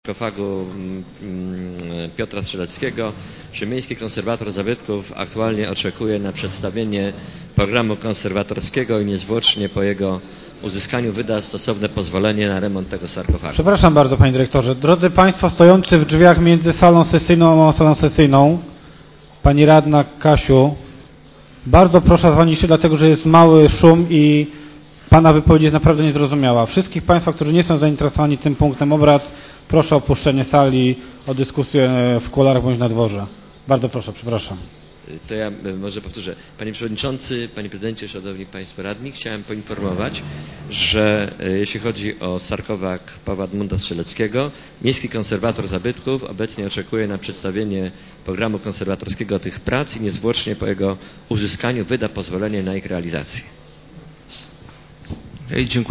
sarkofagu Piotra Strzeleckiego, że Miejski Konserwator Zabytków aktualnie oczekuje na przedstawienie programu konserwatorskiego i niezwłocznie po jego uzyskaniu wyda stosowne pozwolenie na remont tego sarkofagu. Przepraszam bardzo, panie dyrektorze. Drodzy państwo stojący w drzwiach między salą sesyjną a salą sesyjną, pani radna Kasiu, bardzo proszę o ciszę, dlatego że jest mały szum i pana wypowiedź jest naprawdę niezrozumiała. Wszystkich państwa, którzy nie są zainteresowani tym punktem obrad, proszę o opuszczenie sali, o dyskusję w kuluarach bądź na dworze. Bardzo proszę, przepraszam. To ja może powtórzę. Panie Przewodniczący, Panie Prezydencie, Szanowni Państwo Radni, chciałem poinformować, że jeśli chodzi o sarkofag Pawła Edmunda Strzeleckiego, Miejski Konserwator Zabytków obecnie oczekuje na przedstawienie programu konserwatorskiego tych prac i niezwłocznie po jego uzyskaniu wyda pozwolenie na ich realizację. Dziękuję.